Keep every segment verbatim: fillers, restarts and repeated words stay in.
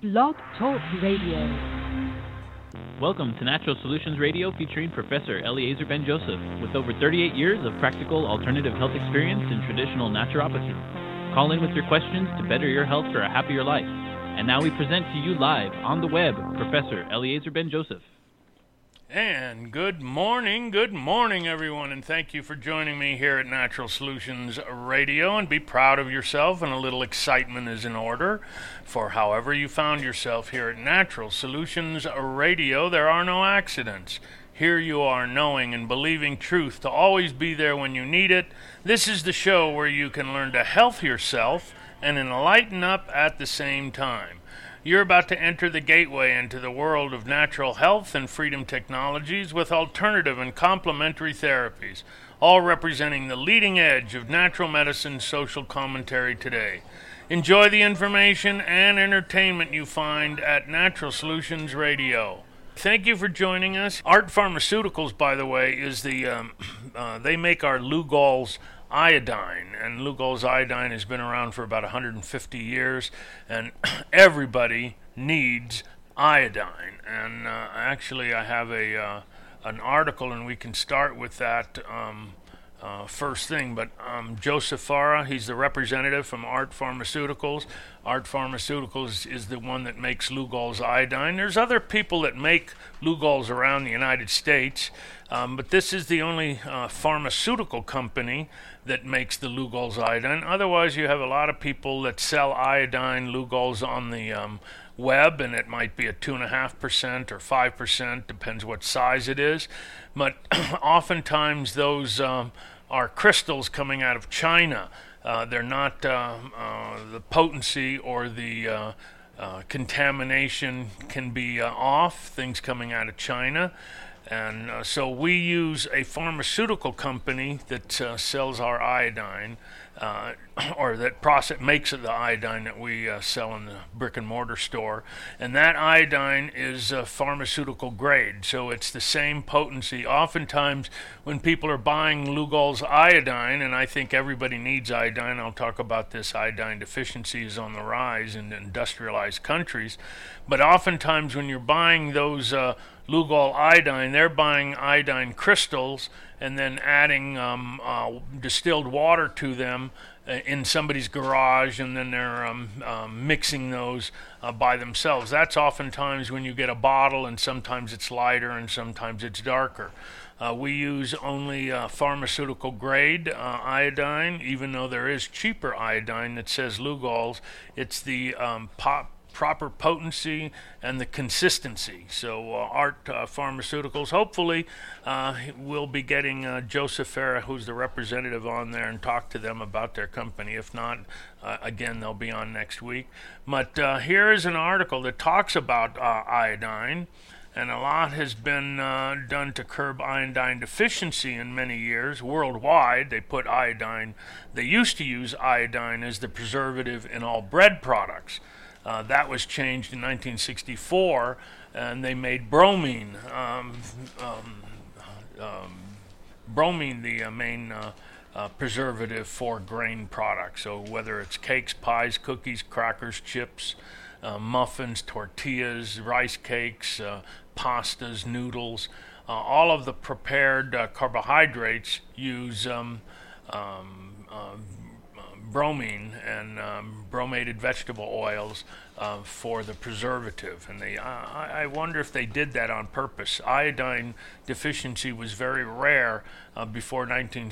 Blog Talk Radio. Welcome to Natural Solutions Radio featuring Professor Eliezer Ben-Joseph with over thirty-eight years of practical alternative health experience in traditional naturopathy. Call in with your questions to better your health for a happier life. And now we present to you live on the web, Professor Eliezer Ben-Joseph. And good morning, good morning, everyone, and thank you for joining me here at Natural Solutions Radio. And be proud of yourself, and a little excitement is in order. For however you found yourself here at Natural Solutions Radio, there are no accidents. Here you are, knowing and believing truth to always be there when you need it. This is the show where you can learn to health yourself and enlighten up at the same time. You're about to enter the gateway into the world of natural health and freedom technologies with alternative and complementary therapies, all representing the leading edge of natural medicine social commentary today. Enjoy the information and entertainment you find at Natural Solutions Radio. Thank you for joining us. Art Pharmaceuticals, by the way, is the um, uh, they make our Lugol's iodine, and Lugol's iodine has been around for about one hundred fifty years, and everybody needs iodine. And uh, actually, I have a uh, an article, and we can start with that um, uh, first thing. But um, Joseph Farah, he's the representative from Art Pharmaceuticals. Art Pharmaceuticals is the one that makes Lugol's iodine. There's other people that make Lugol's around the United States, um, but this is the only uh, pharmaceutical company that makes the Lugol's iodine. Otherwise, you have a lot of people that sell iodine Lugol's on the um, web, and it might be a two and a half percent or five percent, depends what size it is. But oftentimes, those um, are crystals coming out of China. Uh, they're not uh, uh, the potency or the uh, uh, contamination can be uh, off. Things coming out of China. And uh, so we use a pharmaceutical company that uh, sells our iodine, uh, or that process makes the iodine that we uh, sell in the brick and mortar store. And that iodine is uh, pharmaceutical grade, so it's the same potency. Oftentimes, when people are buying Lugol's iodine, and I think everybody needs iodine, I'll talk about this, iodine deficiency is on the rise in industrialized countries. But oftentimes, when you're buying those uh, Lugol iodine, they're buying iodine crystals and then adding um, uh, distilled water to them uh, in somebody's garage, and then they're um, um, mixing those uh, by themselves. That's oftentimes when you get a bottle, and sometimes it's lighter and sometimes it's darker. Uh, we use only uh, pharmaceutical grade uh, iodine, even though there is cheaper iodine that says Lugol's. It's the um, pop proper potency and the consistency. So uh, Art uh, Pharmaceuticals, hopefully uh, we'll be getting uh, Joseph Farah, who's the representative, on there and talk to them about their company. If not, uh, again, they'll be on next week. But uh, here is an article that talks about uh, iodine, and a lot has been uh, done to curb iodine deficiency in many years. Worldwide, they put iodine, they used to use iodine as the preservative in all bread products. Uh, that was changed in nineteen sixty-four, and they made bromine, um, um, um, bromine the uh, main uh, uh, preservative for grain products. So whether it's cakes, pies, cookies, crackers, chips, uh, muffins, tortillas, rice cakes, uh, pastas, noodles, uh, all of the prepared uh, carbohydrates use um, um, uh, bromine and um, bromated vegetable oils uh, for the preservative. And they, uh, I wonder if they did that on purpose. Iodine deficiency was very rare uh, before nineteen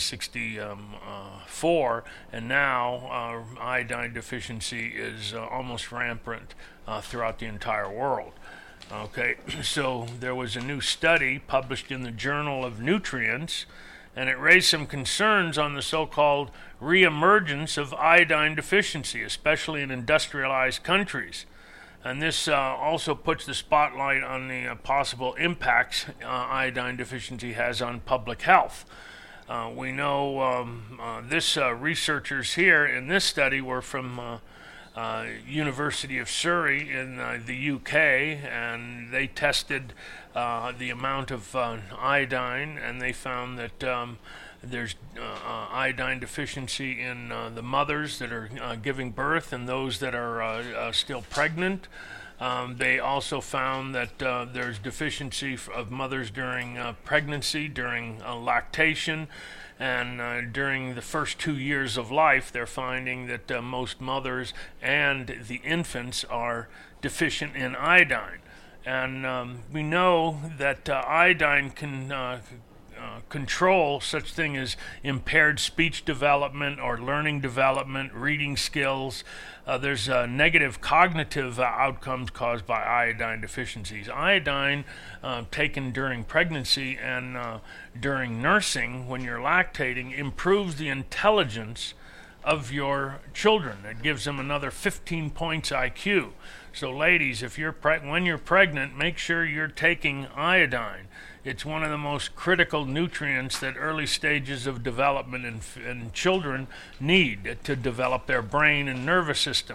sixty-four, and now uh, iodine deficiency is uh, almost rampant uh, throughout the entire world. Okay, so there was a new study published in the Journal of Nutrients, and it raised some concerns on the so-called reemergence of iodine deficiency, especially in industrialized countries. And this uh, also puts the spotlight on the uh, possible impacts uh, iodine deficiency has on public health. Uh, we know um, uh, this uh, researchers here in this study were from uh, uh, University of Surrey in uh, the U K, and they tested uh, the amount of uh, iodine, and they found that um, there's uh, uh, iodine deficiency in uh, the mothers that are uh, giving birth and those that are uh, uh, still pregnant. Um, they also found that uh, there's deficiency f- of mothers during uh, pregnancy, during uh, lactation, and uh, during the first two years of life. They're finding that uh, most mothers and the infants are deficient in iodine. And um, we know that uh, iodine can uh, uh, control such thing as impaired speech development or learning development, reading skills. Uh, there's uh, negative cognitive uh, outcomes caused by iodine deficiencies. Iodine uh, taken during pregnancy and uh, during nursing, when you're lactating, improves the intelligence of your children. It gives them another fifteen points I Q. So ladies, if you're pre- when you're pregnant, make sure you're taking iodine. It's one of the most critical nutrients that early stages of development in, f- in children need to develop their brain and nervous system.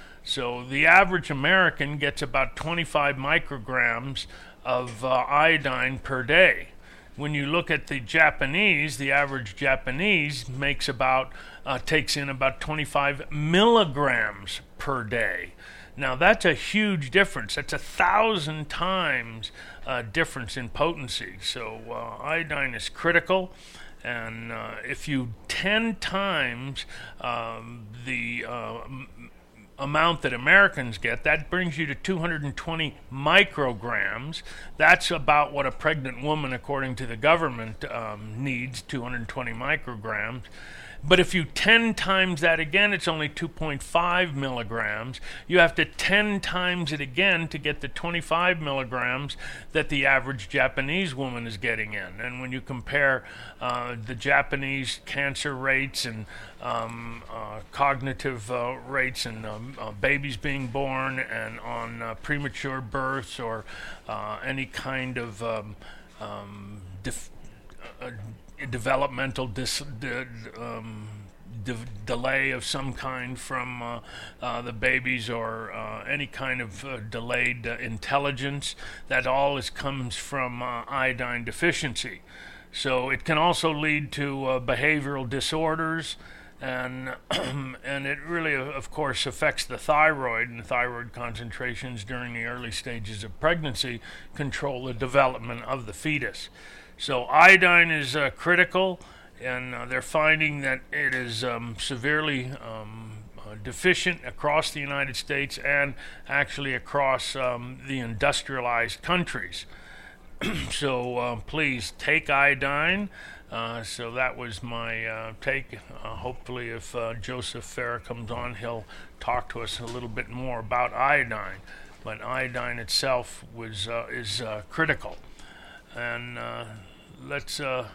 So the average American gets about twenty-five micrograms of uh, iodine per day. When you look at the Japanese, the average Japanese makes about uh, takes in about twenty-five milligrams per day. Now that's a huge difference. That's a thousand times uh, difference in potency. So uh, iodine is critical, and uh, if you ten times um, the uh, m- amount that Americans get, that brings you to two hundred twenty micrograms. That's about what a pregnant woman, according to the government, um, needs, two hundred twenty micrograms. But if you ten times that again, it's only two point five milligrams. You have to ten times it again to get the twenty-five milligrams that the average Japanese woman is getting in. And when you compare uh, the Japanese cancer rates and um, uh, cognitive uh, rates and um, uh, babies being born and on uh, premature births or uh, any kind of um, um, def- uh, developmental dis- de- um, de- delay of some kind from uh, uh, the babies or uh, any kind of uh, delayed uh, intelligence, that all is comes from uh, iodine deficiency. So it can also lead to uh, behavioral disorders, and and it really, of course, affects the thyroid, and the thyroid concentrations during the early stages of pregnancy control the development of the fetus. So iodine is uh, critical, and uh, they're finding that it is um, severely um, uh, deficient across the United States and actually across um, the industrialized countries. So uh, please take iodine. Uh, so that was my uh, take. Uh, hopefully if uh, Joseph Farah comes on, he'll talk to us a little bit more about iodine. But iodine itself was uh, is uh, critical. And uh, let's uh,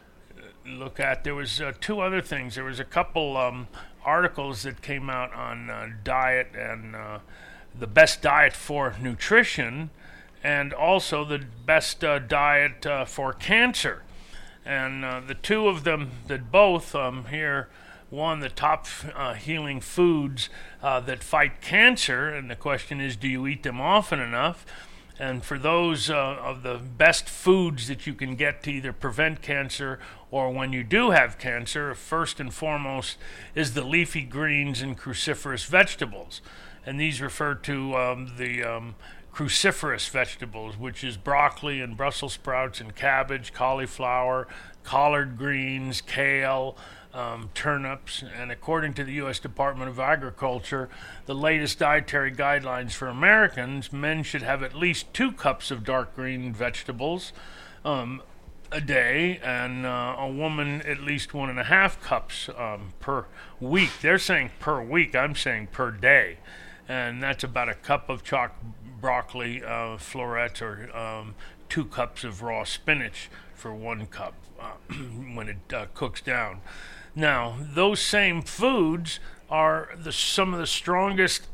look at, there was uh, two other things. There was a couple um, articles that came out on uh, diet and uh, the best diet for nutrition, and also the best uh, diet uh, for cancer. And uh, the two of them, that both um, here, one, the top uh, healing foods uh, that fight cancer, and the question is, do you eat them often enough? And for those uh, of the best foods that you can get to either prevent cancer or when you do have cancer, first and foremost is the leafy greens and cruciferous vegetables. And these refer to um, the um, cruciferous vegetables, which is broccoli and Brussels sprouts and cabbage, cauliflower, collard greens, kale, Um, turnips. And according to the U S Department of Agriculture, the latest dietary guidelines for Americans, men should have at least two cups of dark green vegetables um, a day, and uh, a woman at least one and a half cups um, per week. They're saying per week, I'm saying per day, and that's about a cup of chopped broccoli, uh, florets, or um, two cups of raw spinach for one cup uh, when it uh, cooks down. Now, those same foods are the, some of the strongest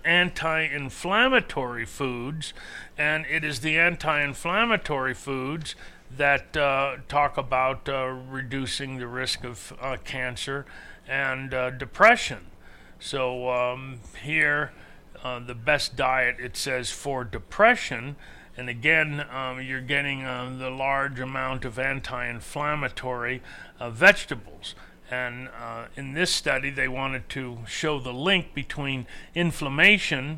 anti-inflammatory foods, and it is the anti-inflammatory foods that uh, talk about uh, reducing the risk of uh, cancer and uh, depression. So um, here, uh, the best diet, it says, for depression. And again, um, you're getting uh, the large amount of anti-inflammatory uh, vegetables. And uh, in this study, they wanted to show the link between inflammation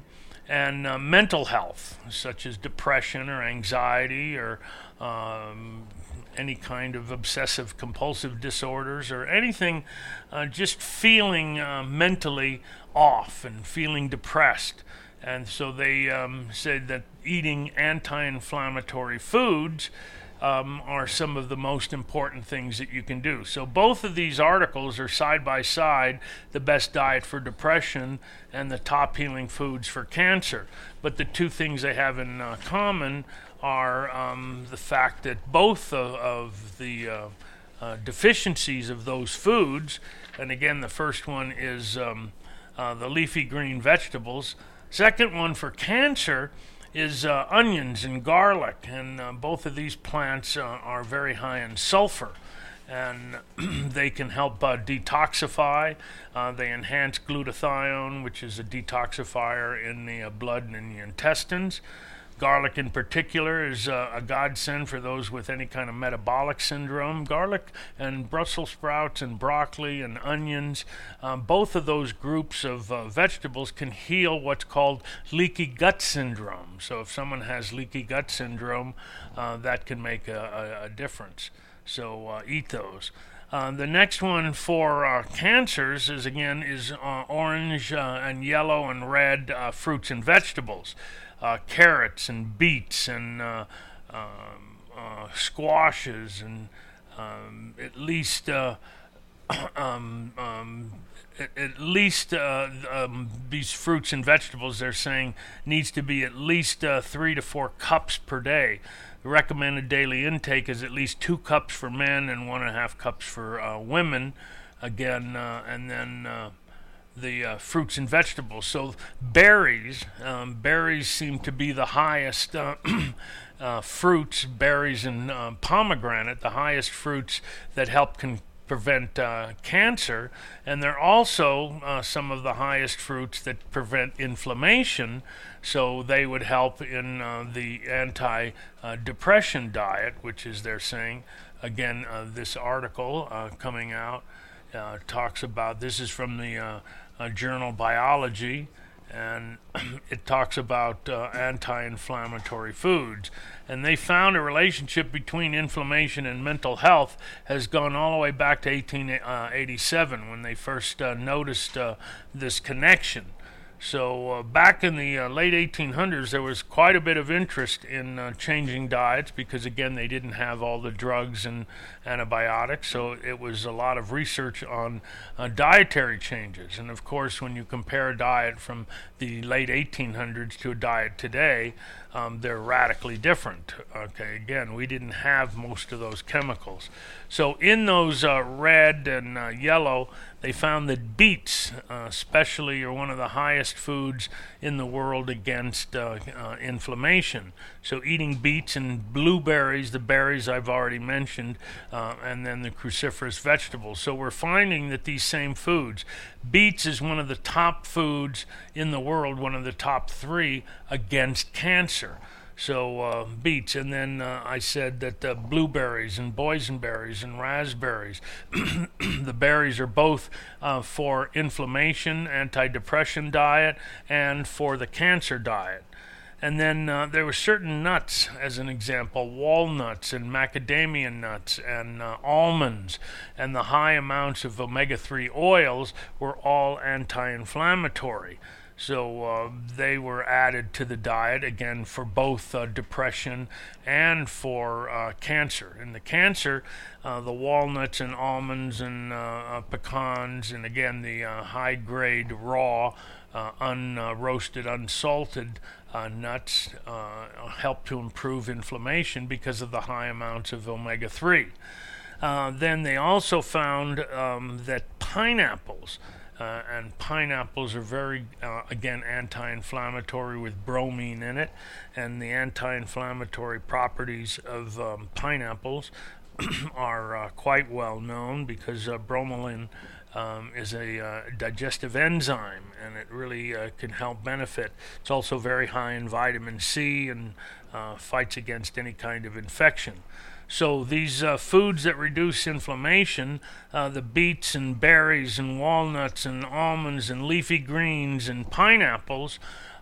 and uh, mental health, such as depression or anxiety or um, any kind of obsessive compulsive disorders or anything, uh, just feeling uh, mentally off and feeling depressed. And so they um, said that eating anti-inflammatory foods um, are some of the most important things that you can do. So both of these articles are side by side, the best diet for depression and the top healing foods for cancer. But the two things they have in uh, common are um, the fact that both of, of the uh, uh, deficiencies of those foods, and again the first one is um, uh, the leafy green vegetables. Second one for cancer is uh, onions and garlic, and uh, both of these plants uh, are very high in sulfur, and they can help uh, detoxify. Uh, they enhance glutathione, which is a detoxifier in the uh, blood and in the intestines. Garlic in particular is uh, a godsend for those with any kind of metabolic syndrome. Garlic and Brussels sprouts and broccoli and onions, um, both of those groups of uh, vegetables can heal what's called leaky gut syndrome. So if someone has leaky gut syndrome, uh, that can make a, a, a difference. So uh, eat those. Uh, the next one for uh, cancers is again is uh, orange uh, and yellow and red uh, fruits and vegetables. Uh, carrots and beets and uh, um, uh, squashes and um, at least uh, um, um, at, at least uh, um, these fruits and vegetables they're saying needs to be at least uh, three to four cups per day. The recommended daily intake is at least two cups for men and one and a half cups for uh, women. Again, uh, and then. Uh, the uh, fruits and vegetables. So berries, um, berries seem to be the highest uh, uh, fruits, berries and uh, pomegranate, the highest fruits that help con- prevent uh, cancer, and they're also uh, some of the highest fruits that prevent inflammation, so they would help in uh, the anti-depression diet, which is they're saying, again, uh, this article uh, coming out uh, talks about, this is from the uh, Uh, journal Biology, and it talks about uh, anti-inflammatory foods, and they found a relationship between inflammation and mental health has gone all the way back to eighteen eighty-seven when they first uh, noticed uh, this connection. So uh, back in the uh, late eighteen hundreds, there was quite a bit of interest in uh, changing diets because, again, they didn't have all the drugs and antibiotics, so it was a lot of research on uh, dietary changes. And, of course, when you compare a diet from the late eighteen hundreds to a diet today, um, they're radically different. Okay, again, we didn't have most of those chemicals. So in those uh, red and uh, yellow, they found that beets, uh, especially, are one of the highest foods in the world against uh, uh, inflammation. So eating beets and blueberries, the berries I've already mentioned, uh, and then the cruciferous vegetables. So we're finding that these same foods, beets is one of the top foods in the world, one of the top three against cancer. So uh, beets, and then uh, I said that uh, blueberries and boysenberries and raspberries, the berries are both uh, for inflammation, anti-depression diet, and for the cancer diet. And then uh, there were certain nuts, as an example, walnuts and macadamia nuts and uh, almonds, and the high amounts of omega three oils were all anti-inflammatory. So uh, they were added to the diet, again, for both uh, depression and for uh, cancer. In the cancer, uh, the walnuts and almonds and uh, uh, pecans, and again, the uh, high-grade raw, uh, unroasted, unsalted uh, nuts uh, help to improve inflammation because of the high amounts of omega three. Uh, then they also found um, that pineapples, Uh, and pineapples are very, uh, again, anti-inflammatory with bromine in it, and the anti-inflammatory properties of um, pineapples are uh, quite well known because uh, bromelain um, is a uh, digestive enzyme, and it really uh, can help benefit. It's also very high in vitamin C and uh, fights against any kind of infection. So these uh, foods that reduce inflammation, uh, the beets and berries and walnuts and almonds and leafy greens and pineapples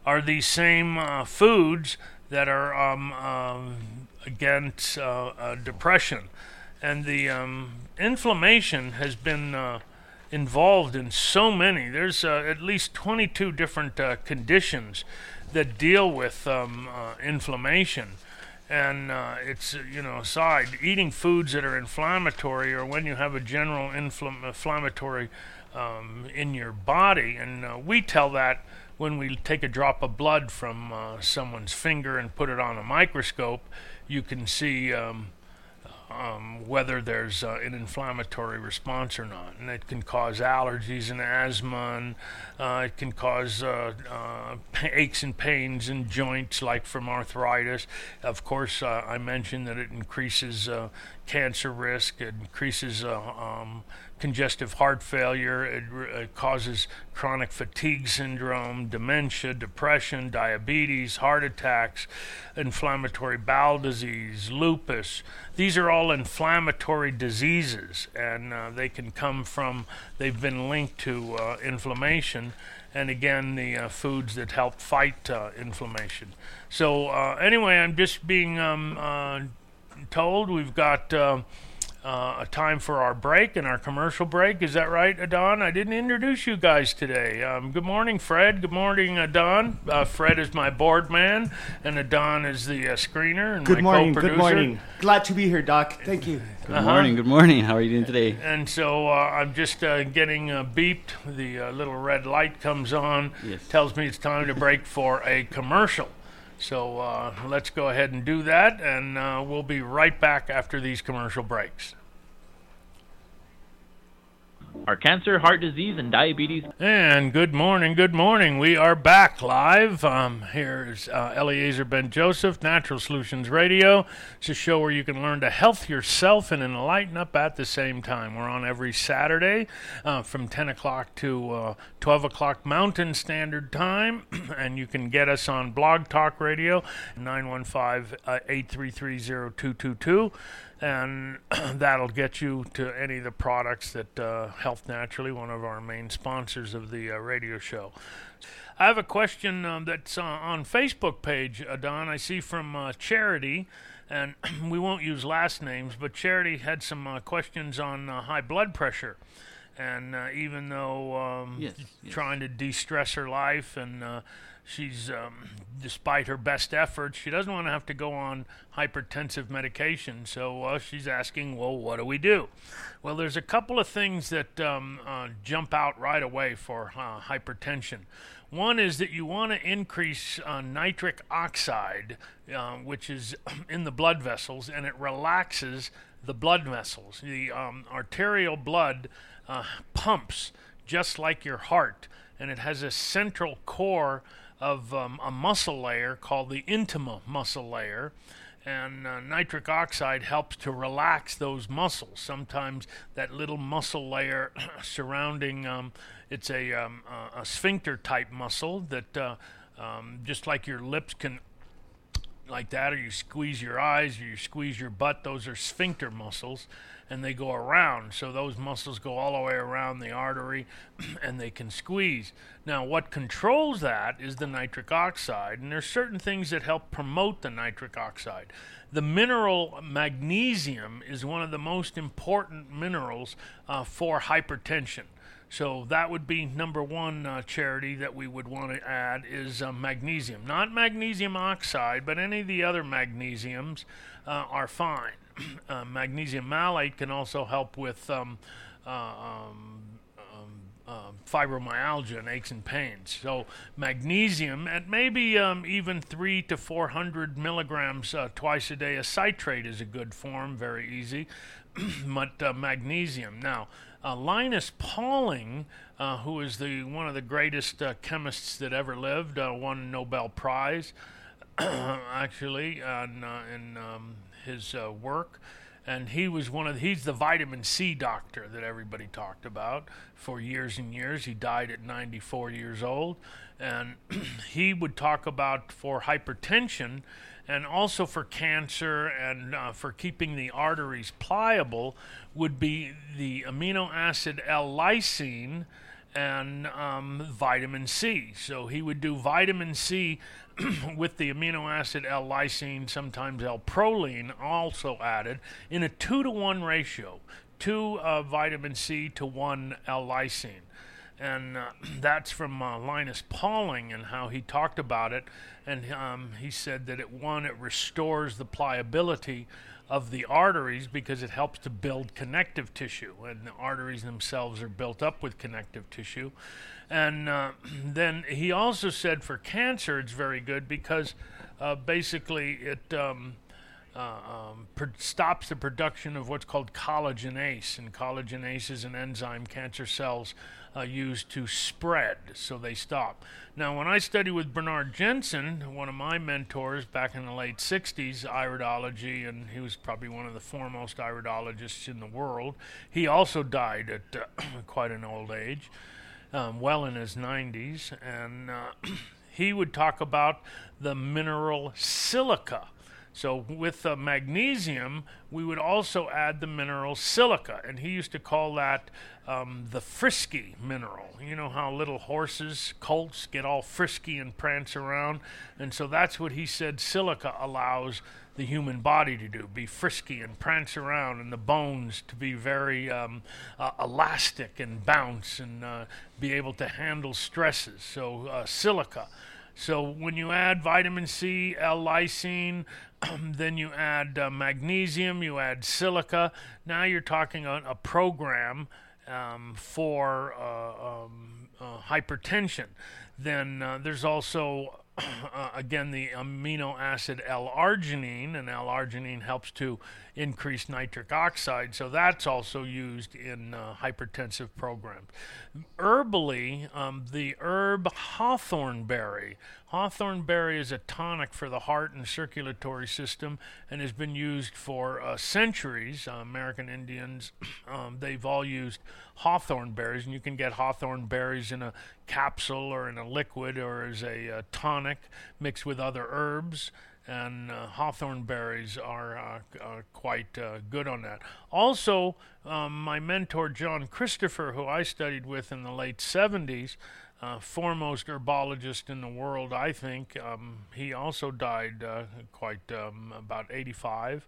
are these same uh, foods that are um, um, against uh, uh, depression. And the um, inflammation has been uh, involved in so many. There's uh, at least twenty-two different uh, conditions that deal with um, uh, inflammation. And uh, it's, you know, aside, eating foods that are inflammatory, or when you have a general infl- inflammatory um, in your body, and uh, we tell that when we take a drop of blood from uh, someone's finger and put it on a microscope, you can see um, um, whether there's uh, an inflammatory response or not. And it can cause allergies and asthma, and uh, it can cause uh, uh, aches and pains in joints, like from arthritis. Of course, uh, I mentioned that it increases uh, cancer risk, it increases uh, um, congestive heart failure, it, it causes chronic fatigue syndrome, dementia, depression, diabetes, heart attacks, inflammatory bowel disease, lupus. These are all inflammatory diseases, and uh, they can come from, they've been linked to uh, inflammation, and again, the uh, foods that help fight uh, inflammation. So uh, anyway, I'm just being um, uh, told we've got uh, uh, a time for our break and our commercial break. Is that right, Adon? I didn't introduce you guys today. Um, good morning, Fred. Good morning, Adon. Uh, Fred is my board man, and Adon is the uh, screener and good my morning, co-producer. Good morning. Glad to be here, Doc. Thank you. Good Uh-huh. morning. Good morning. How are you doing today? And so uh, I'm just uh, getting uh, beeped. The uh, little red light comes on, Yes. tells me it's time to break for a commercial. So uh, let's go ahead and do that, and uh, we'll be right back after these commercial breaks. Are cancer, heart disease, and diabetes? And good morning, good morning. We are back live. Um, here's uh, Eliezer Ben Joseph, Natural Solutions Radio. It's a show where you can learn to health yourself and enlighten up at the same time. We're on every Saturday uh, from ten o'clock to uh, twelve o'clock Mountain Standard Time, and you can get us on Blog Talk Radio, nine one five, eight three three, zero two two two. And that'll get you to any of the products that uh, Health Naturally, one of our main sponsors of the uh, radio show. I have a question um, that's uh, on Facebook page, Adon. I see from uh, Charity, and we won't use last names, but Charity had some uh, questions on uh, high blood pressure. And uh, even though um, Yes, yes. trying to de-stress her life, and uh, she's, um, despite her best efforts, she doesn't want to have to go on hypertensive medication. So uh, she's asking, well, what do we do? Well, there's a couple of things that um, uh, jump out right away for uh, hypertension. One is that you want to increase uh, nitric oxide, uh, which is in the blood vessels, and it relaxes the blood vessels. The um, arterial blood uh, pumps just like your heart, and it has a central core of um, a muscle layer called the intima muscle layer, and uh, nitric oxide helps to relax those muscles. Sometimes that little muscle layer surrounding, um, it's a, um, uh, a sphincter type muscle that uh, um, just like your lips can like that, or you squeeze your eyes, or you squeeze your butt, those are sphincter muscles, and they go around. So those muscles go all the way around the artery, and they can squeeze. Now, what controls that is the nitric oxide, and there's certain things that help promote the nitric oxide. The mineral magnesium is one of the most important minerals uh, for hypertension. So that would be number one, uh, Charity, that we would want to add is uh, magnesium. Not magnesium oxide, but any of the other magnesiums uh, are fine. uh, magnesium malate can also help with um, uh, um, um, uh, fibromyalgia and aches and pains. So magnesium at maybe um, even three to four hundred milligrams uh, twice a day. A citrate is a good form, very easy. But uh, magnesium. Now, uh, Linus Pauling, uh, who is the one of the greatest uh, chemists that ever lived, uh, won a Nobel Prize, actually, in, uh, in um, his uh, work. And he was one of, he's the vitamin C doctor that everybody talked about for years and years. He died at ninety-four years old. And he would talk about for hypertension and also for cancer and uh, for keeping the arteries pliable would be the amino acid L-lysine and um, vitamin C. So he would do vitamin C with the amino acid L-lysine, sometimes L-proline also added, in a two to one ratio, two uh, vitamin C to one L-lysine. And uh, that's from uh, Linus Pauling and how he talked about it. And um, he said that it, one, it restores the pliability of the arteries because it helps to build connective tissue, and the arteries themselves are built up with connective tissue. And uh, then he also said for cancer it's very good because uh, basically it um, uh, um, per- stops the production of what's called collagenase, and collagenase is an enzyme cancer cells uh, use to spread, so they stop. Now, when I studied with Bernard Jensen, one of my mentors back in the late sixties, iridology, and he was probably one of the foremost iridologists in the world, he also died at uh, quite an old age, um, well in his nineties, and uh, he would talk about the mineral silica. So with uh, magnesium, we would also add the mineral silica, and he used to call that um, the frisky mineral. You know how little horses, colts, get all frisky and prance around? And so that's what he said silica allows the human body to do, be frisky and prance around, and the bones to be very um, uh, elastic and bounce and uh, be able to handle stresses. So uh, silica. So when you add vitamin C, L-lysine, then you add uh, magnesium, you add silica. Now you're talking a, a program um, for uh, um, uh, hypertension. Then uh, there's also, uh, again, the amino acid L-arginine, and L-arginine helps to increase nitric oxide, so that's also used in uh, hypertensive programs. Herbally, um, the herb hawthornberry. Hawthornberry is a tonic for the heart and circulatory system and has been used for uh, centuries. Uh, American Indians, um, they've all used hawthorn berries, and you can get hawthorn berries in a capsule or in a liquid or as a uh, tonic mixed with other herbs. And uh, hawthorn berries are uh, uh, quite uh, good on that. Also, um, my mentor John Christopher, who I studied with in the late seventies, uh, foremost herbologist in the world, I think, um, he also died uh, quite um, about eighty-five.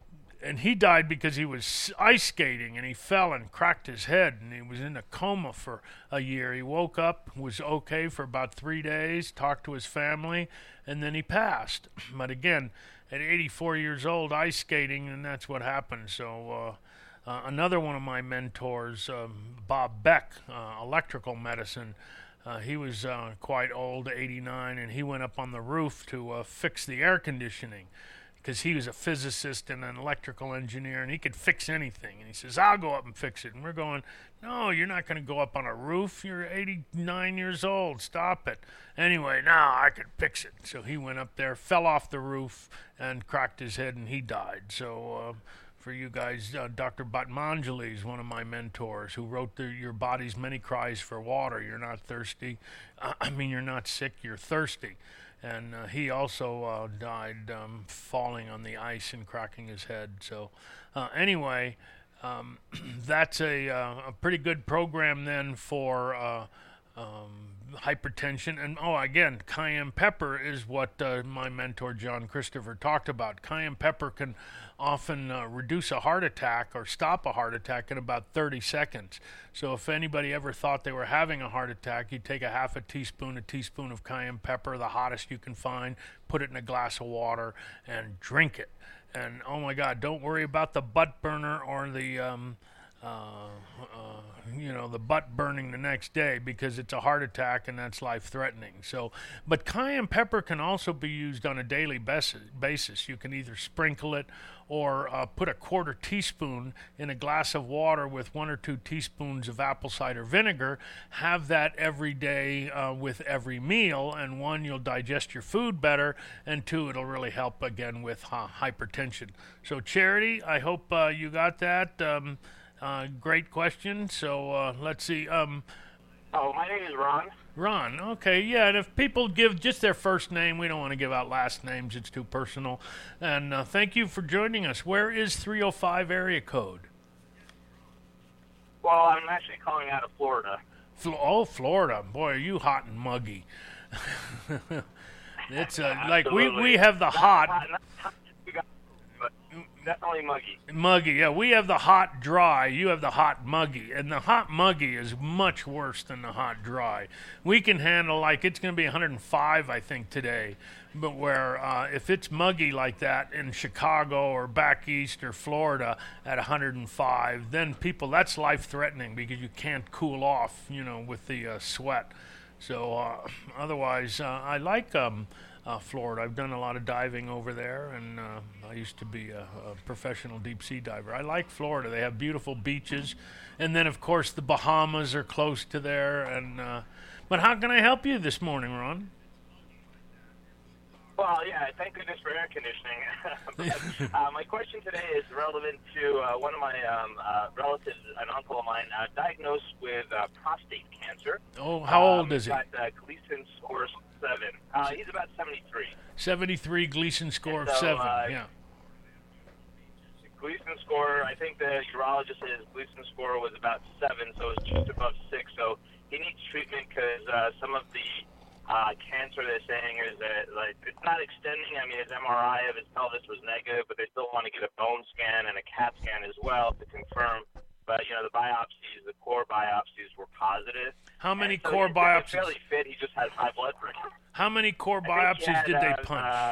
And he died because he was ice skating and he fell and cracked his head, and he was in a coma for a year. He woke up, was okay for about three days, talked to his family, and then he passed. But again, at eighty-four years old, ice skating, and that's what happened. So uh, uh, another one of my mentors, um, Bob Beck, uh, electrical medicine, uh, he was uh, quite old, eighty-nine, and he went up on the roof to uh, fix the air conditioning, because he was a physicist and an electrical engineer, and he could fix anything. And he says, I'll go up and fix it. And we're going, no, you're not going to go up on a roof. You're eighty-nine years old. Stop it. Anyway, no, I could fix it. So he went up there, fell off the roof, and cracked his head, and he died. So uh, for you guys, uh, Doctor Batmanjali is one of my mentors who wrote the, Your Body's Many Cries for Water. You're not thirsty. Uh, I mean, you're not sick, you're thirsty. And uh, he also uh, died um, falling on the ice and cracking his head. So uh, anyway, um, that's a, uh, a pretty good program then for uh, um, hypertension. And, oh, again, cayenne pepper is what uh, my mentor John Christopher talked about. Cayenne pepper can often uh, reduce a heart attack or stop a heart attack in about thirty seconds. So if anybody ever thought they were having a heart attack, you take a half a teaspoon, a teaspoon of cayenne pepper, the hottest you can find, put it in a glass of water, and drink it. And, oh, my God, don't worry about the butt burner or the... Um, Uh, uh, you know, the butt burning the next day, because it's a heart attack and that's life-threatening. So, but cayenne pepper can also be used on a daily basis. You can either sprinkle it or uh, put a quarter teaspoon in a glass of water with one or two teaspoons of apple cider vinegar. Have that every day uh, with every meal, and one, you'll digest your food better, and two, it'll really help again with uh, hypertension. So, Charity, I hope uh, you got that. Um, Uh, great question. So uh, let's see. Um, oh, my name is Ron. Ron. Okay. Yeah. And if people give just their first name, we don't want to give out last names. It's too personal. And uh, thank you for joining us. Where is three oh five area code? Well, I'm actually calling out of Florida. Flo- oh, Florida. Boy, are you hot and muggy. It's uh, like we, we have the Not hot, hot, not hot, but definitely muggy. muggy. Yeah, we have the hot dry. You have the hot muggy. And the hot muggy is much worse than the hot dry. We can handle, like, it's going to be one hundred five, I think, today. But where uh, if it's muggy like that in Chicago or back east or Florida at one hundred five, then people, that's life-threatening because you can't cool off, you know, with the uh, sweat. So uh, otherwise, uh, I like um, uh, Florida. I've done a lot of diving over there, and uh, I used to be a, a professional deep-sea diver. I like Florida. They have beautiful beaches. And then, of course, the Bahamas are close to there. And uh, But how can I help you this morning, Ron? Well, yeah, thank goodness for air conditioning. but, uh, my question today is relevant to uh, one of my um, uh, relatives, an uncle of mine, uh, diagnosed with uh, prostate cancer. Oh, how um, old is he? Got uh, Gleason score seven. Uh, he's about seventy-three. seventy-three Gleason score And of so, seven, uh, yeah. Gleason score, I think the urologist said his Gleason score was about seven, so it's just above six. So he needs treatment because uh, some of the uh, cancer they're saying is that, like, it's not extending. I mean, his M R I of his pelvis was negative, but they still want to get a bone scan and a CAT scan as well to confirm. But, you know, the biopsies, the core biopsies were positive. How many And so core he's biopsies? fairly fit. He just has high blood pressure. How many core I think he biopsies had, did they uh, punch? Uh,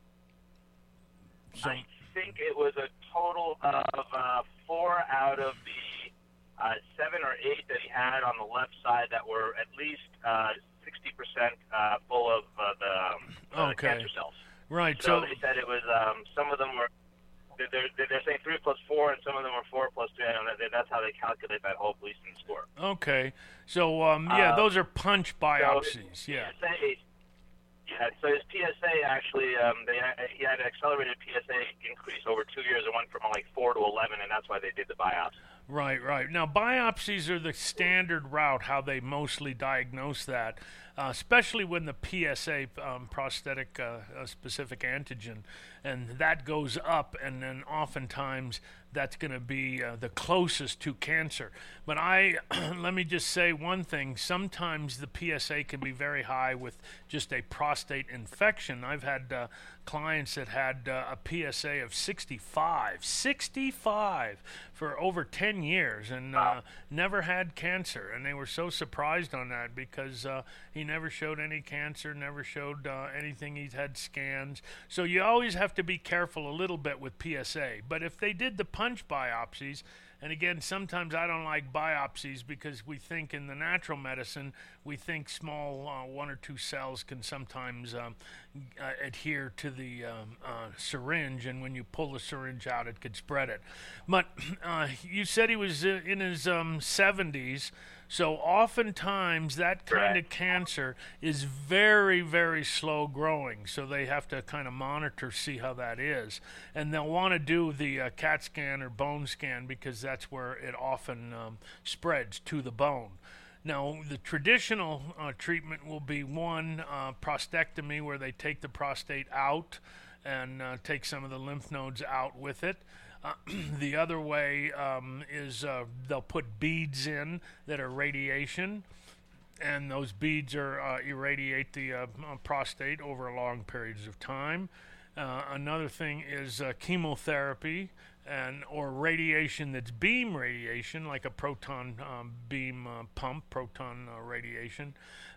So, I think it was a total of uh, four out of the uh, seven or eight that he had on the left side that were at least uh, sixty percent uh, full of uh, the, um, uh, Okay. cancer cells. right, So, so they said it was, um, some of them were, they're, they're, they're saying three plus four, and some of them were four plus two, and that- that's how they calculate that whole Gleason score. okay, so um, yeah, Uh, those are punch So biopsies. his Yeah, P S A, yeah, so his P S A actually, um, they he had an accelerated P S A increase over two years. It went from like four to eleven, and that's why they did the biopsy. right, right. Now biopsies are the standard route how they mostly diagnose that, uh, especially when the P S A, um, prosthetic uh, uh, specific antigen, and that goes up, and then oftentimes that's going to be uh, the closest to cancer. But I, let me just say one thing. Sometimes the P S A can be very high with just a prostate infection. I've had uh, clients that had uh, a P S A of sixty-five, sixty-five for over ten years and uh, never had cancer. And they were so surprised on that because uh, he never showed any cancer, never showed uh, anything. He's had scans. So you always have to be careful a little bit with P S A. But if they did the punch biopsies, and again, sometimes I don't like biopsies because we think in the natural medicine, we think small uh, one or two cells can sometimes um, uh, adhere to the um, uh, syringe, and when you pull the syringe out, it could spread it. But uh, you said he was uh, in his um, seventies, so oftentimes that kind of cancer is very, very slow growing, so they have to kind of monitor, see how that is. And they'll want to do the uh, CAT scan or bone scan because that's where it often um, spreads to the bone. Now, the traditional uh, treatment will be one, uh, prostatectomy, where they take the prostate out and uh, take some of the lymph nodes out with it. Uh, the other way um, is uh, they'll put beads in that are radiation, and those beads are uh, irradiate the uh, prostate over long periods of time. Uh, another thing is uh, chemotherapy and or radiation that's beam radiation, like a proton um, beam uh, pump, proton uh, radiation,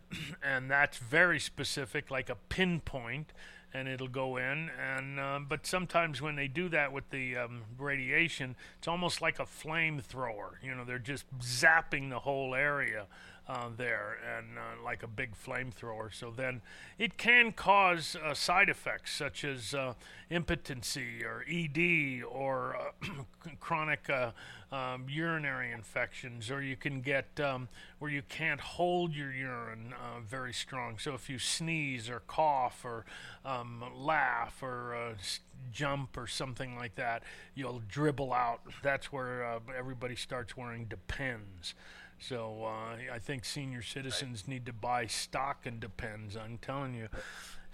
and that's very specific, like a pinpoint, and it'll go in. And uh, but sometimes when they do that with the um, radiation, it's almost like a flamethrower. You know, they're just zapping the whole area uh, there, and uh, like a big flamethrower. So then it can cause uh, side effects such as uh, impotency or E D or uh, chronic uh, um, urinary infections, or you can get um, where you can't hold your urine uh, very strong. So if you sneeze or cough or um, laugh or uh, s- jump or something like that, you'll dribble out. That's where uh, everybody starts wearing Depends. So uh, I think senior citizens need to buy stock in Depends, I'm telling you.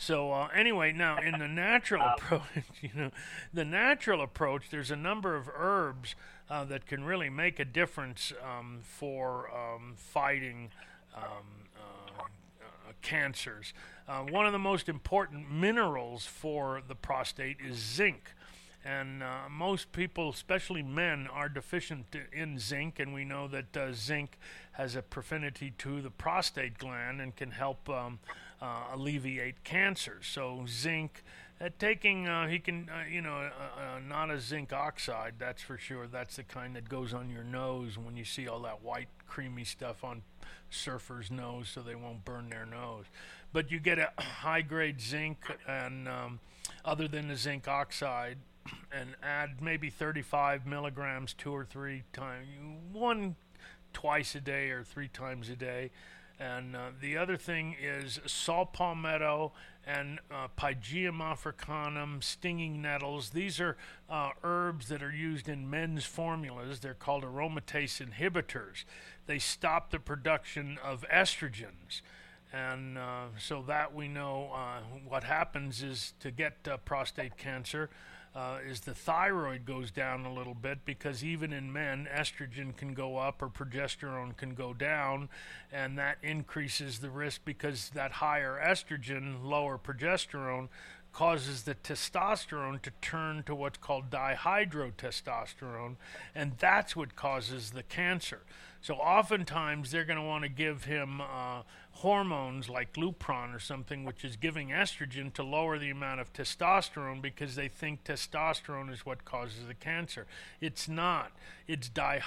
So uh, anyway, now in the natural approach, you know, the natural approach, there's a number of herbs uh, that can really make a difference um, for um, fighting um, uh, uh, cancers. Uh, one of the most important minerals for the prostate is zinc. And uh, most people, especially men, are deficient in zinc, and we know that uh, zinc has a affinity to the prostate gland and can help um, uh, alleviate cancer. So zinc, uh, taking, uh, he can, uh, you know, uh, uh, not a zinc oxide, that's for sure. That's the kind that goes on your nose when you see all that white, creamy stuff on surfers' nose so they won't burn their nose. But you get a high-grade zinc, and um, other than the zinc oxide, and add maybe thirty-five milligrams two or three times, one twice a day or three times a day. And uh, the other thing is saw palmetto and uh, Pygeum africanum, stinging nettles. These are uh, herbs that are used in men's formulas. They're called aromatase inhibitors. They stop the production of estrogens. And uh, so that we know uh, what happens is to get uh, prostate cancer uh, is the thyroid goes down a little bit, because even in men, estrogen can go up or progesterone can go down, and that increases the risk because that higher estrogen, lower progesterone, causes the testosterone to turn to what's called dihydrotestosterone, and that's what causes the cancer. So oftentimes they're going to want to give him uh, hormones like Lupron or something, which is giving estrogen to lower the amount of testosterone, because they think testosterone is what causes the cancer. It's not. It's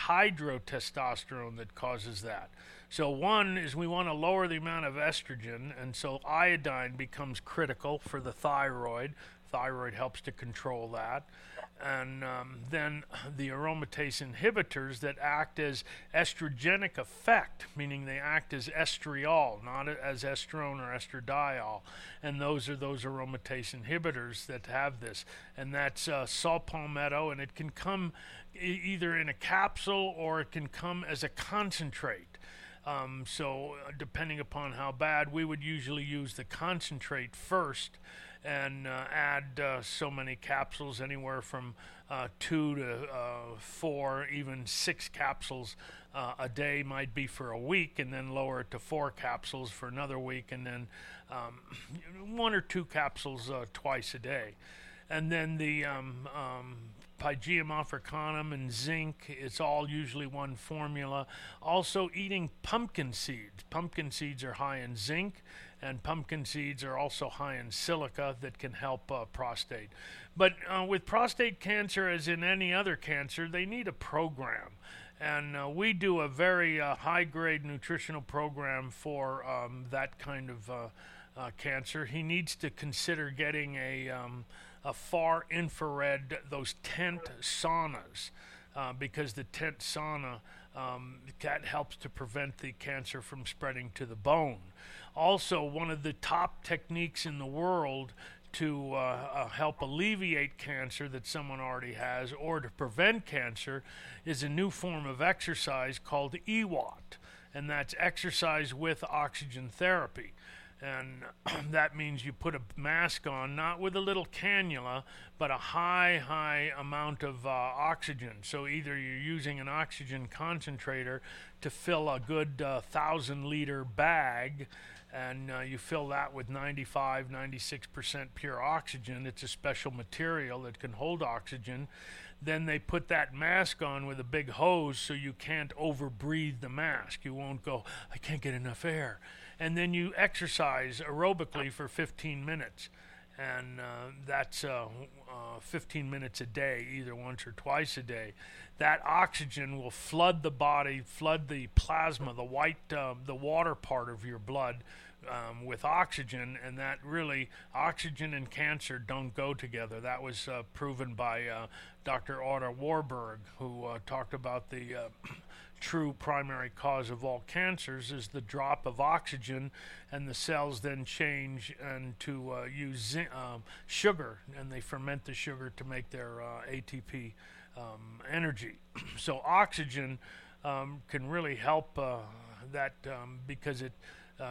dihydrotestosterone that causes that. So one is we want to lower the amount of estrogen, and so iodine becomes critical for the thyroid. Thyroid helps to control that. And um, then the aromatase inhibitors that act as estrogenic effect, meaning they act as estriol, not as estrone or estradiol. And those are those aromatase inhibitors that have this. And that's uh, saw palmetto, and it can come e- either in a capsule or it can come as a concentrate. Um, so uh, depending upon how bad, we would usually use the concentrate first and uh, add uh, so many capsules, anywhere from uh, two to uh, four, even six capsules uh, a day might be for a week, and then lower it to four capsules for another week, and then um, one or two capsules uh, twice a day. And then the um, um, Pygeum africanum and zinc, it's all usually one formula. Also eating pumpkin seeds. Pumpkin seeds are high in zinc, and pumpkin seeds are also high in silica that can help uh, prostate. But uh, with prostate cancer, as in any other cancer, they need a program. And uh, we do a very uh, high-grade nutritional program for um, that kind of uh, uh, cancer. He needs to consider getting a... Um, a far infrared, those tent saunas, uh, because the tent sauna, um, that helps to prevent the cancer from spreading to the bone. Also, one of the top techniques in the world to uh, uh, help alleviate cancer that someone already has, or to prevent cancer, is a new form of exercise called E W A T, and that's exercise with oxygen therapy. And that means you put a mask on, not with a little cannula, but a high, high amount of uh, oxygen. So either you're using an oxygen concentrator to fill a good uh, thousand-liter bag, and uh, you fill that with ninety-five, ninety-six percent pure oxygen. It's a special material that can hold oxygen. Then they put that mask on with a big hose so you can't over-breathe the mask. You won't go, I can't get enough air. And then you exercise aerobically for fifteen minutes. And uh, that's uh, uh, fifteen minutes a day, either once or twice a day. That oxygen will flood the body, flood the plasma, the white, uh, the water part of your blood um, with oxygen, and that really, oxygen and cancer don't go together. That was uh, proven by uh, Doctor Otto Warburg, who uh, talked about the uh, true primary cause of all cancers is the drop of oxygen, and the cells then change and to uh, use zi- uh, sugar, and they ferment the sugar to make their uh, A T P um, energy. So oxygen um, can really help uh, that um, because it uh,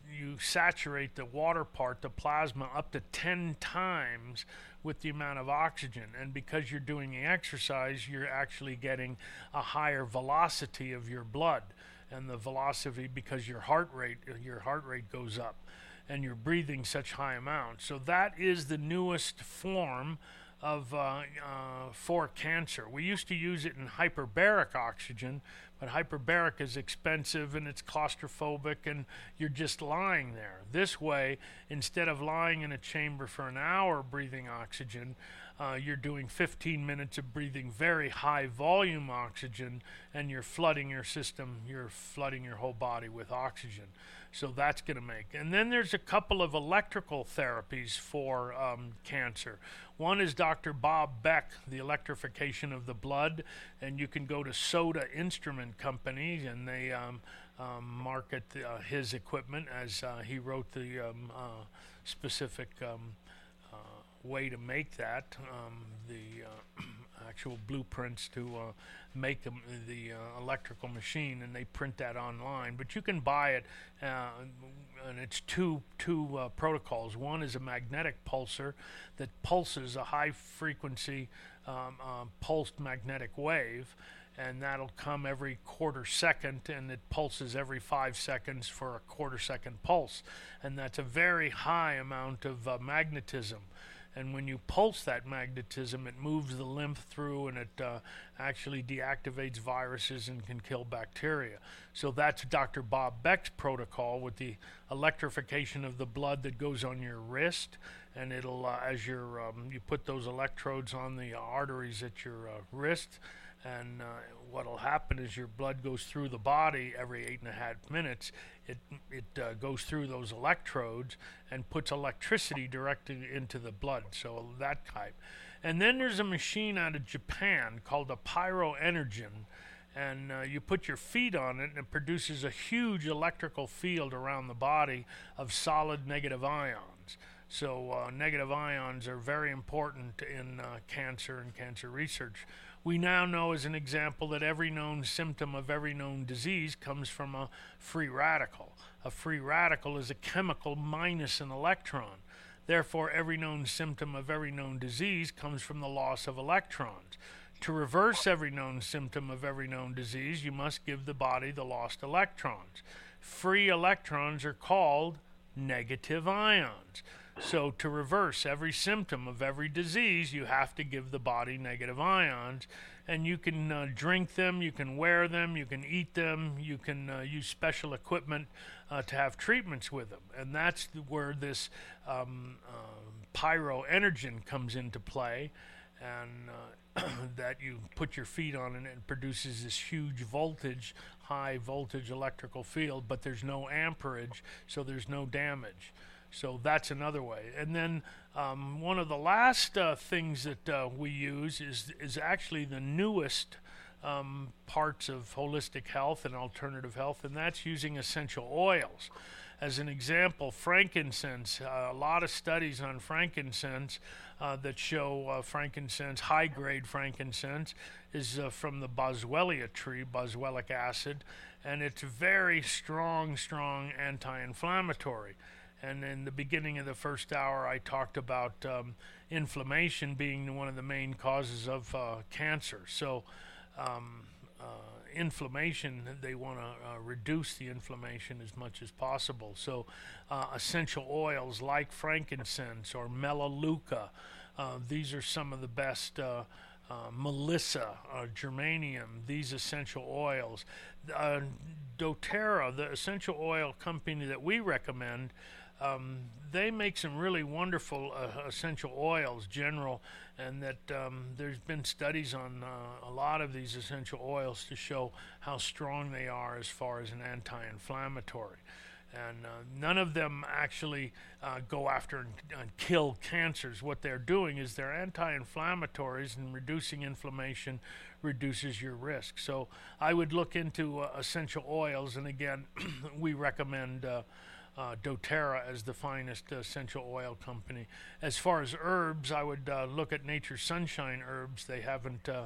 you saturate the water part, the plasma, up to ten times with the amount of oxygen. And because you're doing the exercise, you're actually getting a higher velocity of your blood. And the velocity, because your heart rate, your heart rate goes up, and you're breathing such high amounts. So that is the newest form of uh, uh, for cancer. We used to use it in hyperbaric oxygen, but hyperbaric is expensive and it's claustrophobic and you're just lying there. This way, instead of lying in a chamber for an hour breathing oxygen, uh, you're doing fifteen minutes of breathing very high volume oxygen, and you're flooding your system, you're flooding your whole body with oxygen. So that's going to make. And then there's a couple of electrical therapies for um, cancer. One is Doctor Bob Beck, the electrification of the blood, and you can go to Soda Instrument Company, and they um, um, market uh, his equipment as uh, he wrote the um, uh, specific um, uh, way to make that, um, the uh, actual blueprints to uh, make them, the uh, electrical machine, and they print that online. But you can buy it, uh, and it's two two uh, protocols. One is a magnetic pulsar that pulses a high frequency um, uh, pulsed magnetic wave, and that'll come every quarter second, and it pulses every five seconds for a quarter second pulse, and that's a very high amount of uh, magnetism. And when you pulse that magnetism, it moves the lymph through, and it uh, actually deactivates viruses and can kill bacteria. So that's Doctor Bob Beck's protocol with the electrification of the blood that goes on your wrist, and it'll uh, as you're, um, you put those electrodes on the arteries at your uh, wrist, and uh, what'll happen is your blood goes through the body every eight and a half minutes. It it uh, goes through those electrodes and puts electricity directly into the blood. So that type. And then there's a machine out of Japan called a PyroEnergen, and uh, you put your feet on it, and it produces a huge electrical field around the body of solid negative ions. So uh, negative ions are very important in uh, cancer and cancer research. We now know, as an example, that every known symptom of every known disease comes from a free radical. A free radical is a chemical minus an electron. Therefore, every known symptom of every known disease comes from the loss of electrons. To reverse every known symptom of every known disease, you must give the body the lost electrons. Free electrons are called negative ions. So to reverse every symptom of every disease, you have to give the body negative ions, and you can uh, drink them, you can wear them, you can eat them, you can uh, use special equipment uh, to have treatments with them. And that's where this um, uh, PyroEnergen comes into play, and uh, that you put your feet on and it produces this huge voltage, high voltage electrical field, but there's no amperage, so there's no damage. So that's another way. And then um, one of the last uh, things that uh, we use is is actually the newest um, parts of holistic health and alternative health, and that's using essential oils. As an example, frankincense, uh, a lot of studies on frankincense uh, that show uh, frankincense, high-grade frankincense, is uh, from the boswellia tree, boswellic acid, and it's very strong, strong anti-inflammatory. And in the beginning of the first hour, I talked about um, inflammation being one of the main causes of uh, cancer. So um, uh, inflammation, they want to uh, reduce the inflammation as much as possible. So uh, essential oils like frankincense or melaleuca, uh, these are some of the best. Uh, Uh, Melissa, uh, germanium, these essential oils. Uh, doTERRA, the essential oil company that we recommend, um, they make some really wonderful uh, essential oils, general, and that um, there's been studies on uh, a lot of these essential oils to show how strong they are as far as an anti-inflammatory. And uh, none of them actually uh, go after and, and kill cancers. What they're doing is they're anti-inflammatories, and reducing inflammation reduces your risk. So I would look into uh, essential oils, and again, we recommend uh, uh, doTERRA as the finest essential oil company. As far as herbs, I would uh, look at Nature's Sunshine herbs. They haven't uh,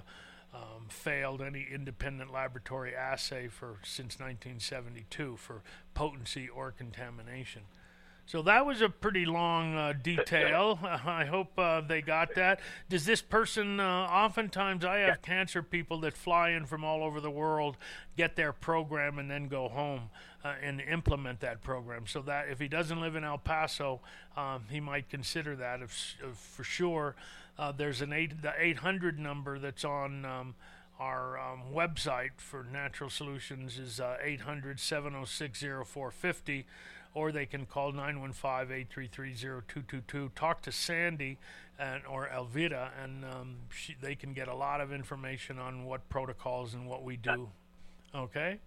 um, failed any independent laboratory assay for since nineteen seventy-two for potency or contamination. So that was a pretty long uh, detail. I hope uh, they got that. Does this person, uh, oftentimes I have cancer people that fly in from all over the world, get their program, and then go home uh, and implement that program. So that if he doesn't live in El Paso, um, he might consider that if, if for sure. Uh, there's an eight, the eight hundred number that's on um, our um, website for Natural Solutions is uh, eight hundred, seven oh six, oh four five oh, or they can call nine one five, eight three three, oh two two two. Talk to Sandy and or Elvira, and um, she, they can get a lot of information on what protocols and what we do. Okay?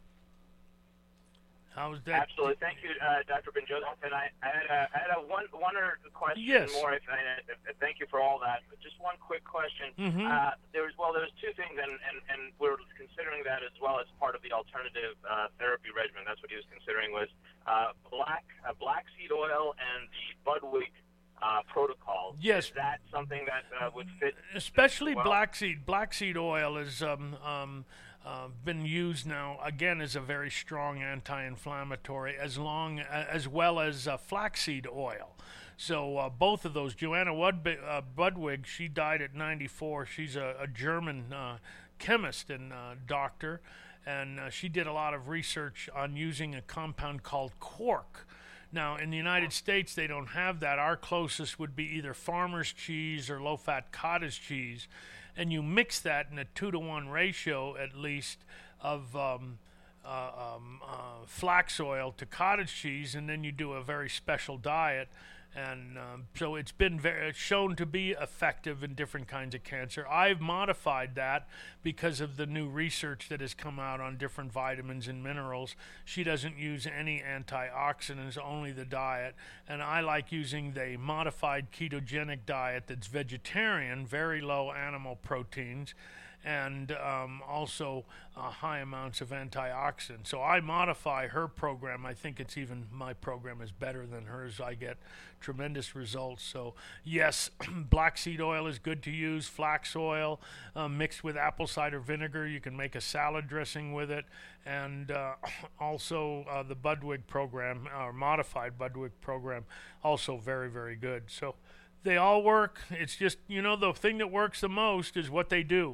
How's that? Absolutely. Thank you, uh, Doctor Ben-Joseph. And I, I had a, I had a one, one or question yes. more. If I, if, thank you for all that. But just one quick question. Mm-hmm. Uh, there was well, there was two things, and, and, and we're considering that as well as part of the alternative uh, therapy regimen. That's what he was considering was uh, black uh, black seed oil and the Budwig uh, protocol. Yes. Is that something that uh, would fit? Especially well? black seed. Black seed oil is um, um, uh, been used now again as a very strong anti-inflammatory, as long as well as uh, flaxseed oil. So uh, both of those. Joanna Wudb- uh, Budwig, she died at ninety-four. She's a, a German uh, chemist and uh, doctor, and uh, she did a lot of research on using a compound called quark. Now, in the United States, they don't have that. Our closest would be either farmer's cheese or low-fat cottage cheese. And you mix that in a two to one ratio, at least, of um, uh, um, uh, flax oil to cottage cheese, and then you do a very special diet. And um, so it's been very, shown to be effective in different kinds of cancer. I've modified that because of the new research that has come out on different vitamins and minerals. She doesn't use any antioxidants, only the diet. And I like using the modified ketogenic diet that's vegetarian, very low animal proteins, and um, also uh, high amounts of antioxidants. So I modify her program. I think it's even, my program is better than hers. I get tremendous results. So yes, black seed oil is good to use. Flax oil uh, mixed with apple cider vinegar. You can make a salad dressing with it. And uh, also uh, the Budwig program, or modified Budwig program, also very, very good. So they all work. It's just, you know, the thing that works the most is what they do.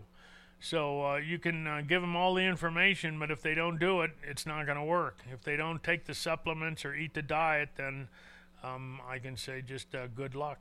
So uh, you can uh, give them all the information, but if they don't do it, it's not going to work. If they don't take the supplements or eat the diet, then um, I can say just uh, good luck.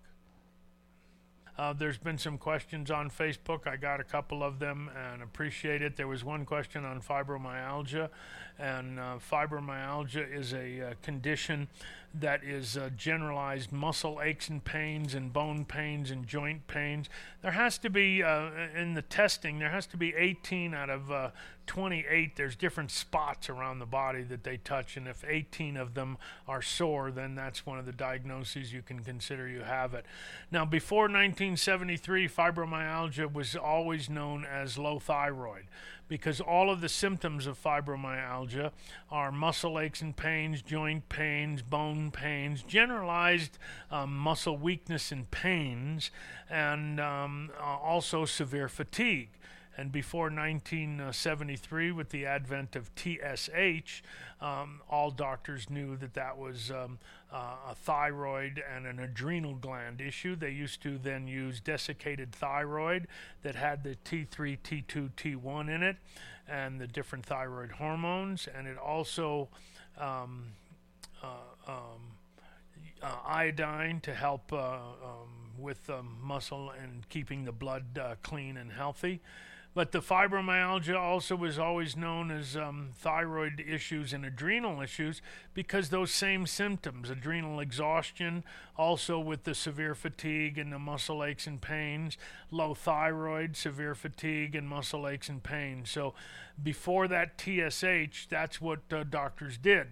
Uh, there's been some questions on Facebook. I got a couple of them and appreciate it. There was one question on fibromyalgia, and uh, fibromyalgia is a uh, condition that is uh, generalized muscle aches and pains and bone pains and joint pains. There has to be, uh, in the testing, there has to be eighteen out of uh, twenty-eight. There's different spots around the body that they touch, and if eighteen of them are sore, then that's one of the diagnoses you can consider you have it. Now, before nineteen seventy-three, fibromyalgia was always known as low thyroid, because all of the symptoms of fibromyalgia are muscle aches and pains, joint pains, bone pains, generalized um, muscle weakness and pains, and um, uh, also severe fatigue. And before nineteen seventy-three, with the advent of T S H, um, all doctors knew that that was um, uh, a thyroid and an adrenal gland issue. They used to then use desiccated thyroid that had the T three, T two, T one in it, and the different thyroid hormones. And it also um, uh, um, uh, iodine to help uh, um, with um, muscle and keeping the blood uh, clean and healthy. But the fibromyalgia also was always known as um, thyroid issues and adrenal issues, because those same symptoms, adrenal exhaustion, also with the severe fatigue and the muscle aches and pains, low thyroid, severe fatigue, and muscle aches and pains. So before that T S H, that's what uh, doctors did.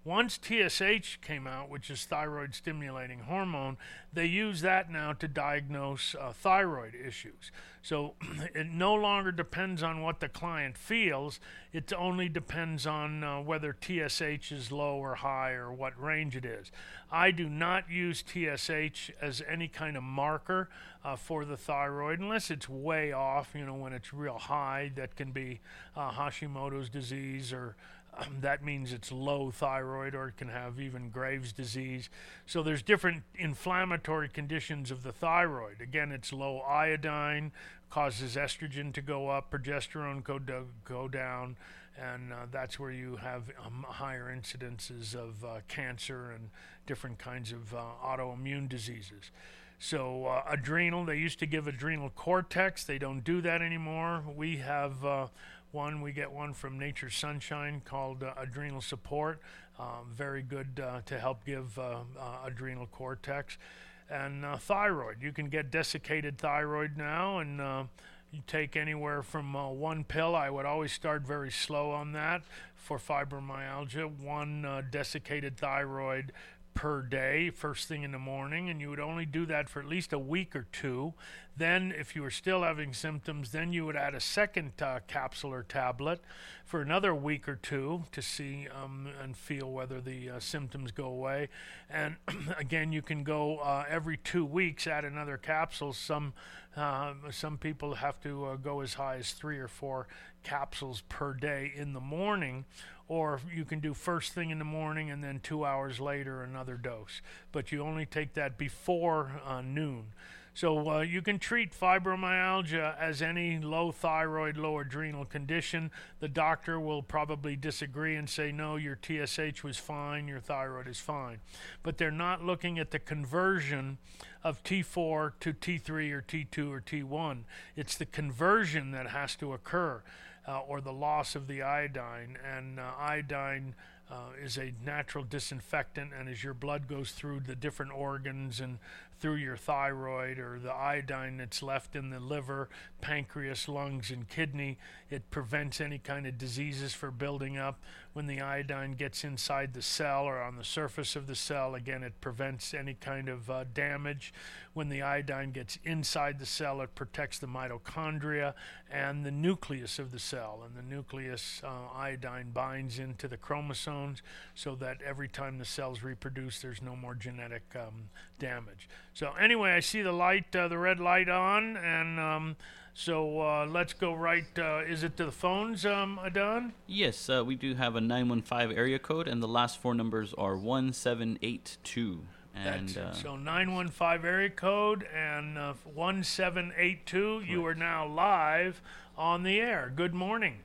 Once T S H came out, which is thyroid-stimulating hormone, they use that now to diagnose uh, thyroid issues. So it no longer depends on what the client feels. It only depends on uh, whether T S H is low or high or what range it is. I do not use T S H as any kind of marker uh, for the thyroid unless it's way off, you know, when it's real high. That can be uh, Hashimoto's disease, or um, that means it's low thyroid, or it can have even Graves' disease. So there's different inflammatory conditions of the thyroid. Again, it's low iodine, causes estrogen to go up, progesterone go, do, go down, and uh, that's where you have um, higher incidences of uh, cancer and different kinds of uh, autoimmune diseases. So uh, adrenal, they used to give adrenal cortex. They don't do that anymore. We have uh, one, we get one from Nature's Sunshine called uh, Adrenal Support. Uh, very good uh, to help give uh, uh, adrenal cortex. And uh, thyroid, you can get desiccated thyroid now, and uh, you take anywhere from uh, one pill. I would always start very slow on that for fibromyalgia, one uh, desiccated thyroid per day, first thing in the morning, and you would only do that for at least a week or two. Then, if you were still having symptoms, then you would add a second uh, capsule or tablet for another week or two to see um, and feel whether the uh, symptoms go away. And again, you can go uh, every two weeks, add another capsule. Some uh, some people have to uh, go as high as three or four capsules per day in the morning, or you can do first thing in the morning and then two hours later another dose. But you only take that before uh, noon. So uh, you can treat fibromyalgia as any low thyroid, low adrenal condition. The doctor will probably disagree and say, no, your T S H was fine, your thyroid is fine. But they're not looking at the conversion of T four to T three or T two or T one. It's the conversion that has to occur, uh, or the loss of the iodine. And uh, iodine Uh, is a natural disinfectant, and as your blood goes through the different organs and through your thyroid, or the iodine that's left in the liver, pancreas, lungs, and kidney, it prevents any kind of diseases from building up. When the iodine gets inside the cell or on the surface of the cell, again, it prevents any kind of uh, damage. When the iodine gets inside the cell, it protects the mitochondria and the nucleus of the cell, and the nucleus uh, iodine binds into the chromosome, so that every time the cells reproduce, there's no more genetic um, damage. So anyway, I see the light, uh, the red light on, and um, so uh, let's go right, uh, is it to the phones, um, Adan? Yes, uh, we do have a nine one five area code, and the last four numbers are one seven eight two. And uh, so nine one five area code and uh, one seven eight two, you are now live on the air. Good morning.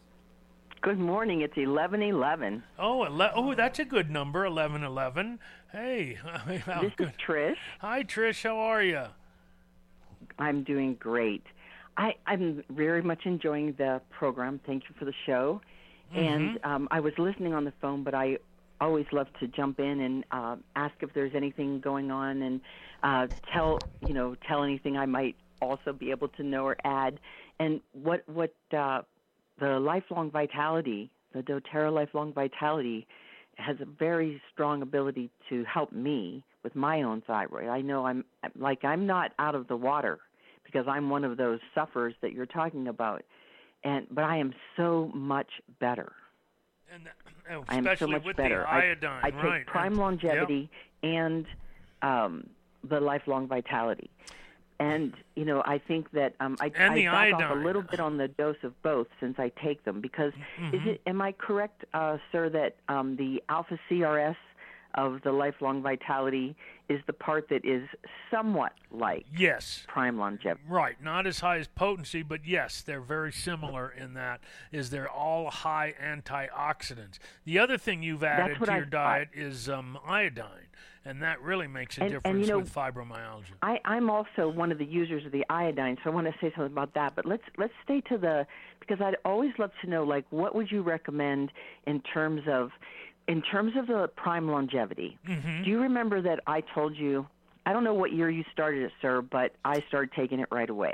Good morning. It's eleven eleven. Oh, ele- oh, that's a good number, eleven eleven. Hey. Oh, this good. is Trish. Hi, Trish. How are you? I'm doing great. I, I'm very much enjoying the program. Thank you for the show. Mm-hmm. And um, I was listening on the phone, but I always love to jump in and uh, ask if there's anything going on, and uh, tell you know tell anything I might also be able to know or add. And what what uh, the Lifelong Vitality, the doTERRA Lifelong Vitality, has a very strong ability to help me with my own thyroid. I know I'm like I'm not out of the water, because I'm one of those sufferers that you're talking about, and but I am so much better. And uh, I am so much with better. The iodine, I, I take right. Prime Longevity yep. and um, the Lifelong Vitality. And, you know, I think that um, I, and the I back iodine. off a little bit on the dose of both since I take them, because mm-hmm. is it? Am I correct, uh, sir, that um, the alpha C R S of the Lifelong Vitality is the part that is somewhat like yes. Prime Longevity? Right, not as high as potency, but yes, they're very similar in that is they're all high antioxidants. The other thing you've added to your I diet thought. is um, iodine, and that really makes a and, difference and, you know, with fibromyalgia. I, I'm also one of the users of the iodine, so I want to say something about that. But let's let's stay to the, because I'd always love to know, like, what would you recommend in terms of In terms of the Prime Longevity? Mm-hmm. Do you remember that I told you, I don't know what year you started it, sir, but I started taking it right away.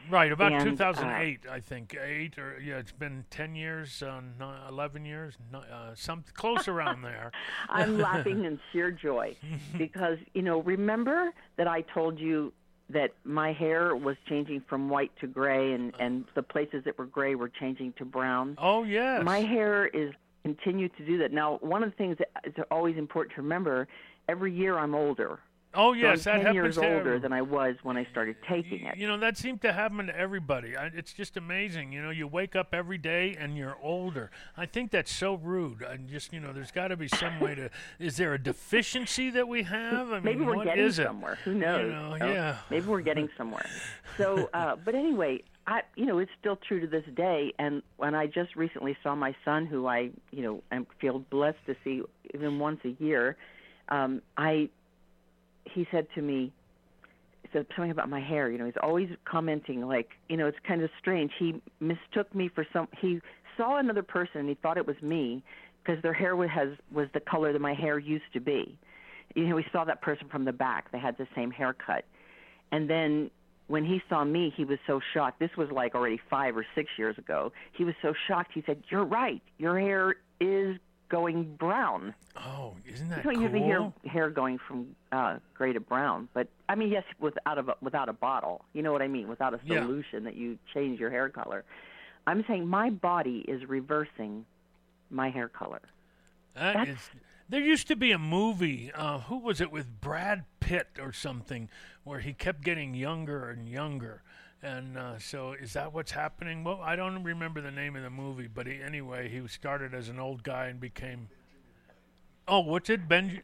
Right, about And, two thousand eight, uh, I think. Eight or, yeah, it's been ten years, uh, nine, eleven years, uh, some, close around there. I'm laughing in sheer joy because, you know, remember that I told you that my hair was changing from white to gray, and, and the places that were gray were changing to brown? Oh, yes. My hair is continued to do that. Now, one of the things that is always important to remember, every year I'm older. Oh, yes, so I'm that ten happens years to older every- than I was when I started taking it. You know, that seemed to happen to everybody. I, it's just amazing. You know, you wake up every day and you're older. I think that's so rude. I just, you know, there's got to be some way to. Is there a deficiency that we have? I mean, Maybe we're what getting is it? somewhere. Who knows? You know, So yeah. Maybe we're getting somewhere. So, uh, but anyway, I, you know, it's still true to this day. And when I just recently saw my son, who I, you know, am feel blessed to see even once a year, um, I. He said to me, he said something about my hair. You know, he's always commenting like, you know, it's kind of strange. He mistook me for some. He saw another person and he thought it was me because their hair was, has was the color that my hair used to be. You know, he saw that person from the back. They had the same haircut, and then when he saw me, he was so shocked. This was like already five or six years ago. He was so shocked. He said, "You're right. Your hair is going brown." Oh, isn't that You don't cool? usually hear hair going from uh, gray to brown, but I mean, yes, without a without a bottle. You know what I mean? Without a Yeah. solution that you change your hair color. I'm saying my body is reversing my hair color. That That's- is, there used to be a movie, uh, who was it, with Brad Pitt or something, where he kept getting younger and younger. And uh, so is that what's happening? Well, I don't remember the name of the movie, but he, anyway, he started as an old guy and became... Oh, what's it? Benj-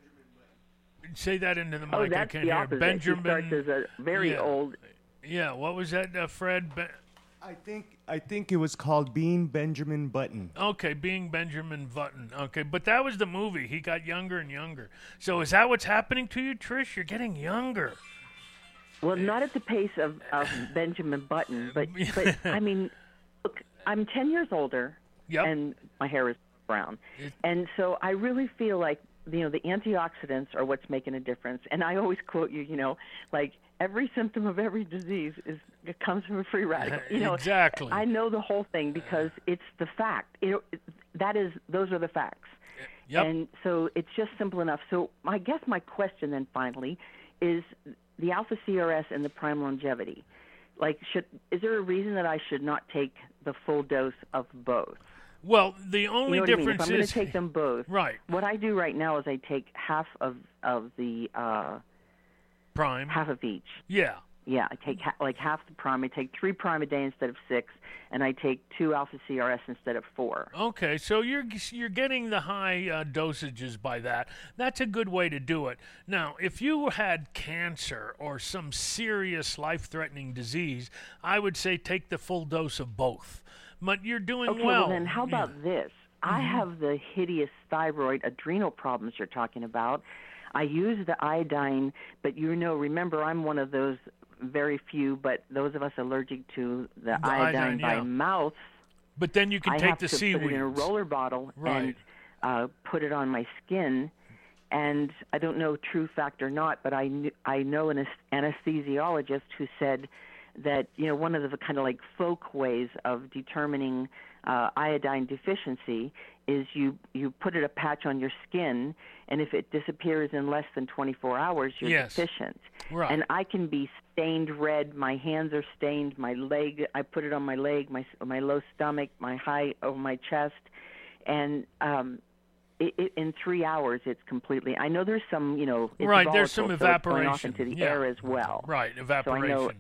Say that into the mic. Oh, I that's can't the hear. opposite. Benjamin. He starts as a very yeah. old. Yeah, what was that, uh, Fred? Be- I think I think it was called Being Benjamin Button. Okay, being Benjamin Button. Okay, but that was the movie. He got younger and younger. So is that what's happening to you, Trish? You're getting younger. Well, not at the pace of, of Benjamin Button, but but I mean, look, I'm ten years older, Yep. and my hair is brown, It- and so I really feel like, you know, the antioxidants are what's making a difference. And I always quote you, you know, like every symptom of every disease is it comes from a free radical. You know, Exactly. I know the whole thing because it's the fact. It, that is, those are the facts. Yep. And so it's just simple enough. So I guess my question then finally is the alpha C R S and the prime longevity. Like, should is there a reason that I should not take the full dose of both? Well, the only You know what I mean? difference If I'm going is to take them both, right. what I do right now is I take half of of the uh, Prime. half of each. Yeah. Yeah, I take ha- like half the prime. I take three prime a day instead of six, and I take two alpha C R S instead of four. Okay, so you're you're getting the high uh, dosages by that. That's a good way to do it. Now, if you had cancer or some serious life-threatening disease, I would say take the full dose of both. But you're doing Okay, well. well then, how Yeah. about this? I have the hideous thyroid adrenal problems you're talking about. I use the iodine, but you know, remember, I'm one of those very few, but those of us allergic to the, The iodine, iodine, by yeah. mouth, But then you can I take have the to seaweeds. put it in a roller bottle Right. and uh, put it on my skin. And I don't know true fact or not, but I kn- I know an anes- anesthesiologist who said that, you know, one of the kind of like folk ways of determining uh, iodine deficiency is you you put it a patch on your skin, and if it disappears in less than twenty-four hours, you're Yes. deficient. Right. And I can be stained red. My hands are stained. My leg, I put it on my leg, my my low stomach, my high over my chest, and um, it, it, in three hours it's completely. I know there's some, you know, it's Right, there's volatile, some so it's going off evaporation. into the Yeah. air as well. Right, So I evaporation. know.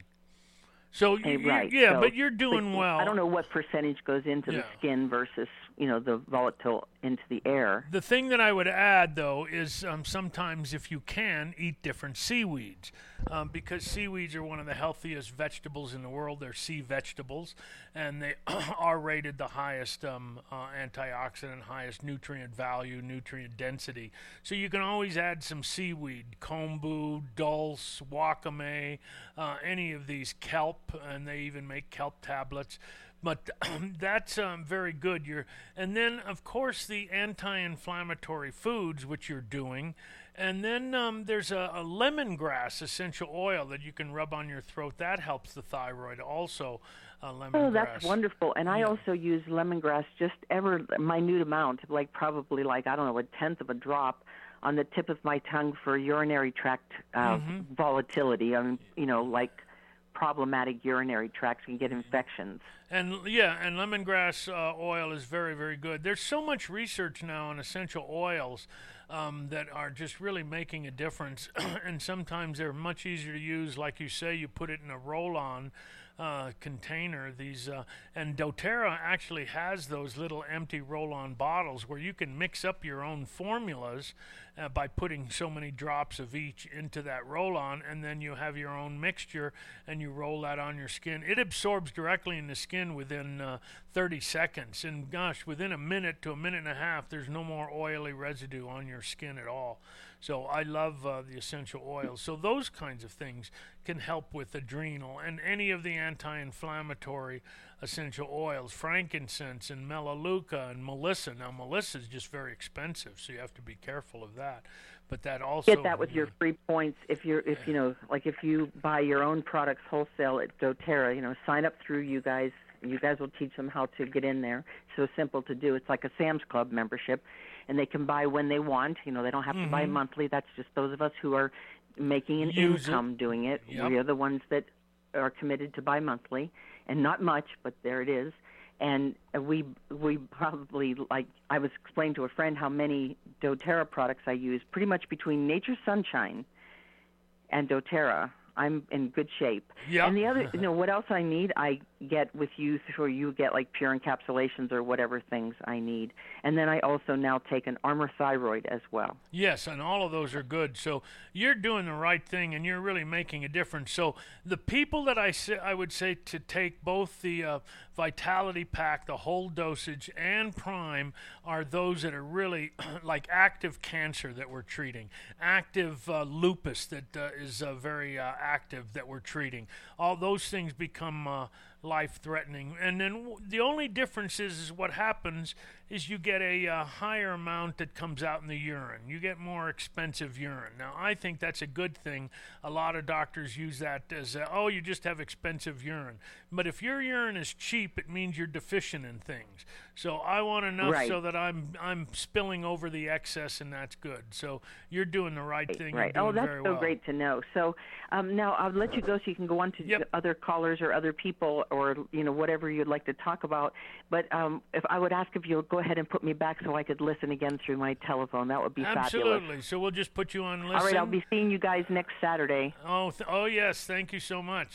So, Hey, you- right. yeah, so- but you're doing but well. I don't know what percentage goes into Yeah. the skin versus, you know, the volatile into the air. The thing that I would add, though, is um, sometimes if you can, eat different seaweeds. Um, because seaweeds are one of the healthiest vegetables in the world. They're sea vegetables, and they are rated the highest um, uh, antioxidant, highest nutrient value, nutrient density. So you can always add some seaweed, kombu, dulse, wakame, uh, any of these, kelp, and they even make kelp tablets. But that's um, very good. You're, and then, of course, the anti-inflammatory foods, which you're doing, And then um, there's a, a lemongrass essential oil that you can rub on your throat. That helps the thyroid also, uh, lemongrass. Oh, that's wonderful. And I Yeah. also use lemongrass just ever minute amount, like probably like, I don't know, a tenth of a drop on the tip of my tongue for urinary tract uh, Mm-hmm. volatility. I mean, you know, like problematic urinary tracts can Mm-hmm. get infections. And yeah, and lemongrass uh, oil is very, very good. There's so much research now on essential oils um, that are just really making a difference. And sometimes they're much easier to use. Like you say, you put it in a roll-on uh, container. These uh, and doTERRA actually has those little empty roll-on bottles where you can mix up your own formulas uh, by putting so many drops of each into that roll-on, and then you have your own mixture and you roll that on your skin. It absorbs directly in the skin within uh, thirty seconds, and gosh, within a minute to a minute and a half, there's no more oily residue on your skin at all. So I love uh, the essential oils. So those kinds of things can help with adrenal and any of the anti-inflammatory essential oils, frankincense and melaleuca and melissa. Now melissa is just very expensive, so you have to be careful of that. But that also Get that with your free points if you're if you know like if you buy your own products wholesale at doTERRA, you know, sign up through you guys. You guys will teach them how to get in there. So simple to do. It's like a Sam's Club membership, and they can buy when they want. You know, they don't have to buy monthly. That's just those of us who are making an Use it. income doing it. Yep. We are the ones that are committed to buy monthly, and not much, but there it is. And we we probably, like I was explaining to a friend how many doTERRA products I use. Pretty much between Nature's Sunshine and doTERRA, I'm in good shape. Yep. And the other, you know, what else I need, I get with you, or you get like pure encapsulations or whatever things I need. And then I also now take an Armor Thyroid as well. Yes, and all of those are good. So you're doing the right thing, and you're really making a difference. So the people that I say, I would say to take both the uh, Vitality Pack, the whole dosage, and Prime are those that are really like active cancer that we're treating, active uh, lupus that uh, is uh, very uh, active that we're treating. All those things become uh, life-threatening. And then w- the only difference is, is what happens is you get a uh, higher amount that comes out in the urine. You get more expensive urine. Now, I think that's a good thing. A lot of doctors use that as, uh, oh, you just have expensive urine. But if your urine is cheap, it means you're deficient in things. So I want enough Right. so that I'm I'm spilling over the excess, and that's good. So you're doing the right thing. Right. You're Oh, doing that's very so well. great to know. So um, now I'll let you go so you can go on to Yep. the other callers or other people or, you know, whatever you'd like to talk about. But um, if I would ask if you'll go ahead and put me back so I could listen again through my telephone, that would be Absolutely. fabulous. So we'll just put you on listen. All right, I'll be seeing you guys next Saturday. Oh, th- oh yes. Thank you so much.